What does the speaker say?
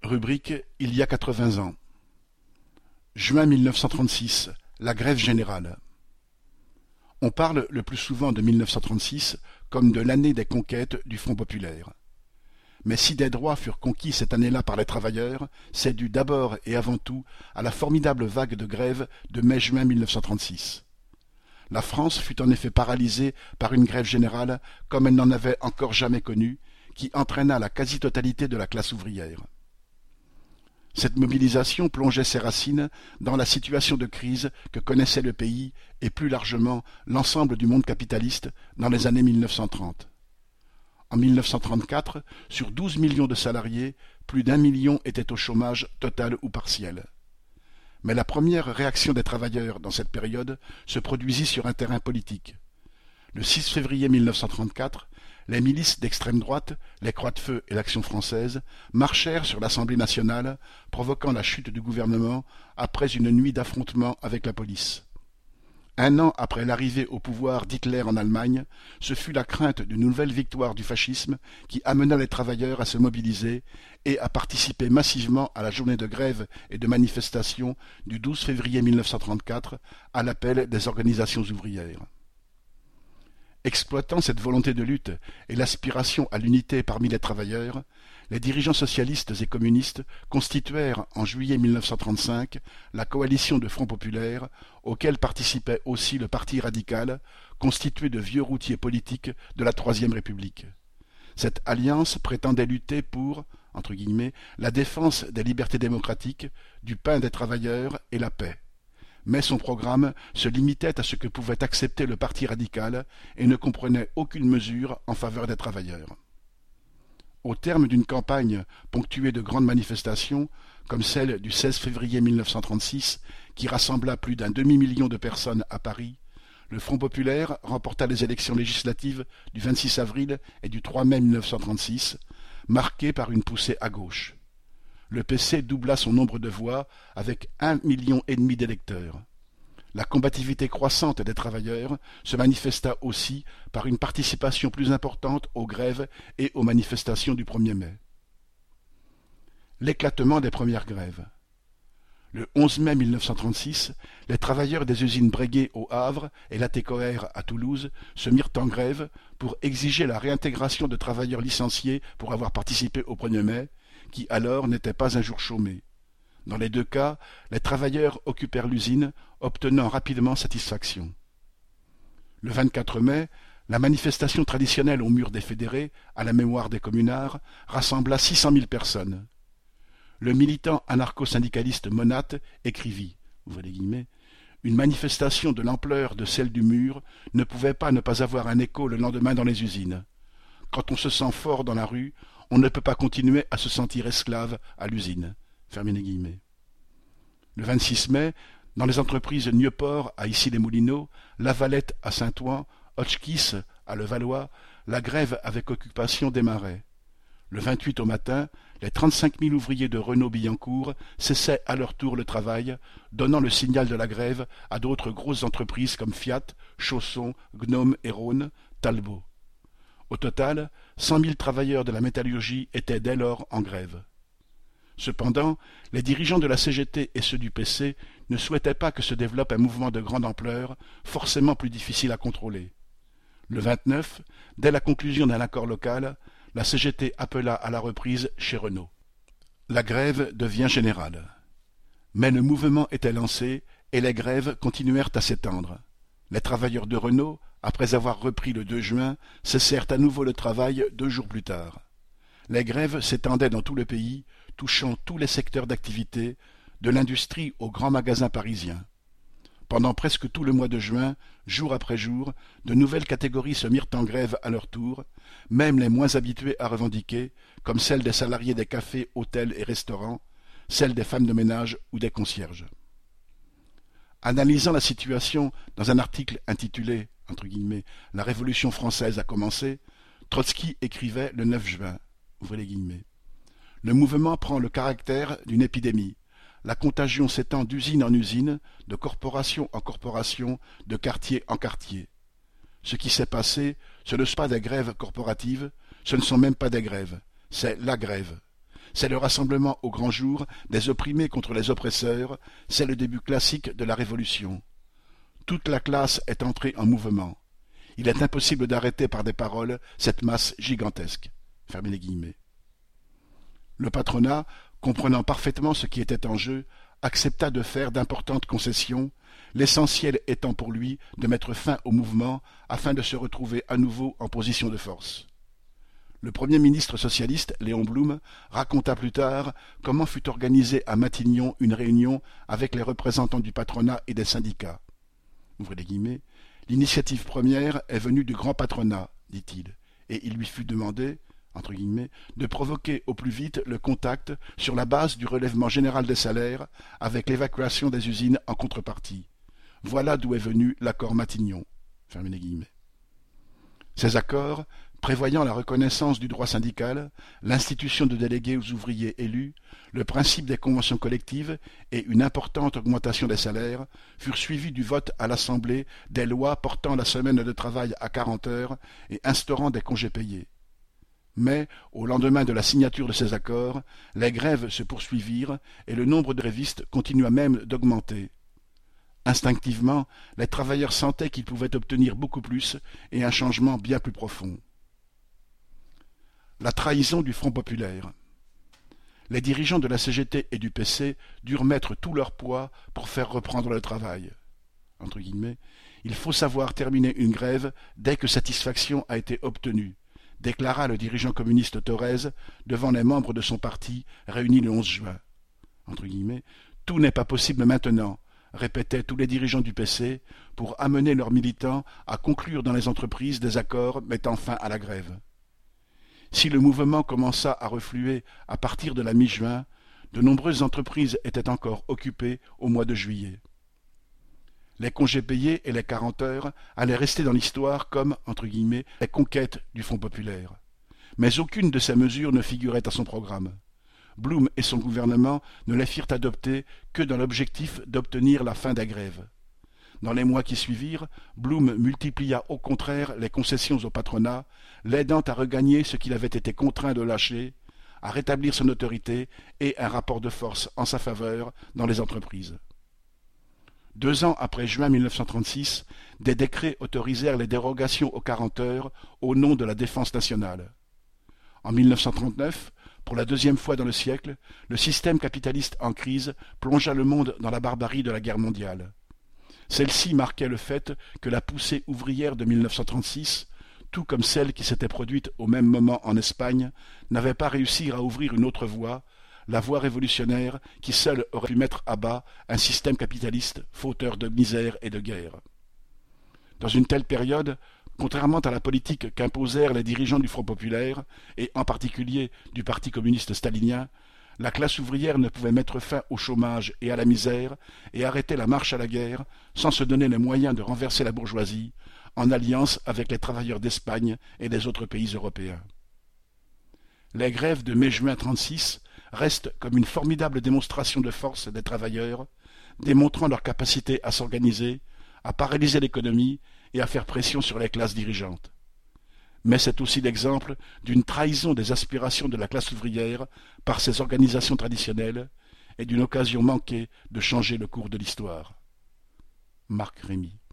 Rubrique Il y a 80 ans. Juin 1936, la grève générale. On parle le plus souvent de 1936 comme de l'année des conquêtes du Front populaire. Mais si des droits furent conquis cette année-là par les travailleurs, c'est dû d'abord et avant tout à la formidable vague de grève de mai-juin 1936. La France fut en effet paralysée par une grève générale comme elle n'en avait encore jamais connue, qui entraîna la quasi-totalité de la classe ouvrière. Cette mobilisation plongeait ses racines dans la situation de crise que connaissait le pays et plus largement l'ensemble du monde capitaliste dans les années 1930. En 1934, sur 12 millions de salariés, plus d'1 million étaient au chômage total ou partiel. Mais la première réaction des travailleurs dans cette période se produisit sur un terrain politique. Le 6 février 1934, les milices d'extrême droite, les Croix-de-Feu et l'Action française, marchèrent sur l'Assemblée nationale, provoquant la chute du gouvernement après une nuit d'affrontements avec la police. Un an après l'arrivée au pouvoir d'Hitler en Allemagne, ce fut la crainte d'une nouvelle victoire du fascisme qui amena les travailleurs à se mobiliser et à participer massivement à la journée de grève et de manifestation du 12 février 1934 à l'appel des organisations ouvrières. Exploitant cette volonté de lutte et l'aspiration à l'unité parmi les travailleurs, les dirigeants socialistes et communistes constituèrent en juillet 1935 la coalition de Front populaire, auquel participait aussi le Parti radical, constitué de vieux routiers politiques de la Troisième République. Cette alliance prétendait lutter pour, entre guillemets, la défense des libertés démocratiques, du pain des travailleurs et la paix. Mais son programme se limitait à ce que pouvait accepter le Parti radical et ne comprenait aucune mesure en faveur des travailleurs. Au terme d'une campagne ponctuée de grandes manifestations, comme celle du 16 février 1936, qui rassembla plus d'1 demi-million de personnes à Paris, le Front populaire remporta les élections législatives du 26 avril et du 3 mai 1936, marquées par une poussée à gauche. Le PC doubla son nombre de voix avec 1,5 million d'électeurs. La combativité croissante des travailleurs se manifesta aussi par une participation plus importante aux grèves et aux manifestations du 1er mai. L'éclatement des premières grèves. Le 11 mai 1936, les travailleurs des usines Breguet au Havre et Latécoère à Toulouse se mirent en grève pour exiger la réintégration de travailleurs licenciés pour avoir participé au 1er mai, qui alors n'était pas un jour chômé. Dans les deux cas, les travailleurs occupèrent l'usine, obtenant rapidement satisfaction. Le 24 mai, la manifestation traditionnelle au mur des fédérés, à la mémoire des communards, rassembla 600 000 personnes. Le militant anarcho-syndicaliste Monat écrivit, ouvrez les guillemets, « Une manifestation de l'ampleur de celle du mur ne pouvait pas ne pas avoir un écho le lendemain dans les usines. Quand on se sent fort dans la rue, on ne peut pas continuer à se sentir esclave à l'usine. » Fermez les guillemets. Le 26 mai, dans les entreprises Nieuport à Issy-les-Moulineaux, Lavalette à Saint-Ouen, Hotchkiss à Levallois, la grève avec occupation démarrait. Le 28 au matin, les 35 000 ouvriers de Renault-Billancourt cessaient à leur tour le travail, donnant le signal de la grève à d'autres grosses entreprises comme Fiat, Chausson, Gnome et Rhône, Talbot. Au total, 100 000 travailleurs de la métallurgie étaient dès lors en grève. Cependant, les dirigeants de la CGT et ceux du PC ne souhaitaient pas que se développe un mouvement de grande ampleur, forcément plus difficile à contrôler. Le 29, dès la conclusion d'un accord local, la CGT appela à la reprise chez Renault. La grève devient générale. Mais le mouvement était lancé et les grèves continuèrent à s'étendre. Les travailleurs de Renault, après avoir repris le 2 juin, cessèrent à nouveau le travail 2 jours plus tard. Les grèves s'étendaient dans tout le pays, touchant tous les secteurs d'activité, de l'industrie aux grands magasins parisiens. Pendant presque tout le mois de juin, jour après jour, de nouvelles catégories se mirent en grève à leur tour, même les moins habitués à revendiquer, comme celles des salariés des cafés, hôtels et restaurants, celles des femmes de ménage ou des concierges. Analysant la situation dans un article intitulé entre guillemets, « La Révolution française a commencé », Trotsky écrivait le 9 juin, ouvrez les guillemets, « Le mouvement prend le caractère d'une épidémie. La contagion s'étend d'usine en usine, de corporation en corporation, de quartier en quartier. Ce qui s'est passé, ce ne sont pas des grèves corporatives, ce ne sont même pas des grèves, c'est la grève. C'est le rassemblement au grand jour des opprimés contre les oppresseurs, c'est le début classique de la Révolution. Toute la classe est entrée en mouvement. Il est impossible d'arrêter par des paroles cette masse gigantesque. Fermez les guillemets. Le patronat, comprenant parfaitement ce qui était en jeu, accepta de faire d'importantes concessions, l'essentiel étant pour lui de mettre fin au mouvement afin de se retrouver à nouveau en position de force. Le Premier ministre socialiste, Léon Blum, raconta plus tard comment fut organisée à Matignon une réunion avec les représentants du patronat et des syndicats. Ouvrez les guillemets. L'initiative première est venue du grand patronat, dit-il, et il lui fut demandé, entre guillemets, de provoquer au plus vite le contact sur la base du relèvement général des salaires avec l'évacuation des usines en contrepartie. Voilà d'où est venu l'accord Matignon. Fermez les guillemets. Ces accords, prévoyant la reconnaissance du droit syndical, l'institution de délégués aux ouvriers élus, le principe des conventions collectives et une importante augmentation des salaires, furent suivis du vote à l'Assemblée des lois portant la semaine de travail à 40 heures et instaurant des congés payés. Mais, au lendemain de la signature de ces accords, les grèves se poursuivirent et le nombre de grévistes continua même d'augmenter. Instinctivement, les travailleurs sentaient qu'ils pouvaient obtenir beaucoup plus et un changement bien plus profond. La trahison du Front populaire. Les dirigeants de la CGT et du PC durent mettre tout leur poids pour faire reprendre le travail. Entre guillemets, il faut savoir terminer une grève dès que satisfaction a été obtenue, déclara le dirigeant communiste Thorez devant les membres de son parti réunis le 11 juin. Entre guillemets, tout n'est pas possible maintenant, répétaient tous les dirigeants du PC pour amener leurs militants à conclure dans les entreprises des accords mettant fin à la grève. Si le mouvement commença à refluer à partir de la mi-juin, de nombreuses entreprises étaient encore occupées au mois de juillet. Les congés payés et les 40 heures allaient rester dans l'histoire comme, entre guillemets, les conquêtes du Front populaire. Mais aucune de ces mesures ne figurait à son programme. Blum et son gouvernement ne les firent adopter que dans l'objectif d'obtenir la fin des grèves. Dans les mois qui suivirent, Blum multiplia au contraire les concessions au patronat, l'aidant à regagner ce qu'il avait été contraint de lâcher, à rétablir son autorité et un rapport de force en sa faveur dans les entreprises. 2 ans après juin 1936, des décrets autorisèrent les dérogations aux 40 heures au nom de la défense nationale. En 1939, pour la deuxième fois dans le siècle, le système capitaliste en crise plongea le monde dans la barbarie de la guerre mondiale. Celle-ci marquait le fait que la poussée ouvrière de 1936, tout comme celle qui s'était produite au même moment en Espagne, n'avait pas réussi à ouvrir une autre voie, la voie révolutionnaire qui seule aurait pu mettre à bas un système capitaliste fauteur de misère et de guerre. Dans une telle période, contrairement à la politique qu'imposèrent les dirigeants du Front populaire, et en particulier du Parti communiste stalinien, la classe ouvrière ne pouvait mettre fin au chômage et à la misère et arrêter la marche à la guerre sans se donner les moyens de renverser la bourgeoisie, en alliance avec les travailleurs d'Espagne et des autres pays européens. Les grèves de mai-juin 1936 restent comme une formidable démonstration de force des travailleurs, démontrant leur capacité à s'organiser, à paralyser l'économie et à faire pression sur les classes dirigeantes. Mais c'est aussi l'exemple d'une trahison des aspirations de la classe ouvrière par ses organisations traditionnelles et d'une occasion manquée de changer le cours de l'histoire. Marc Rémy.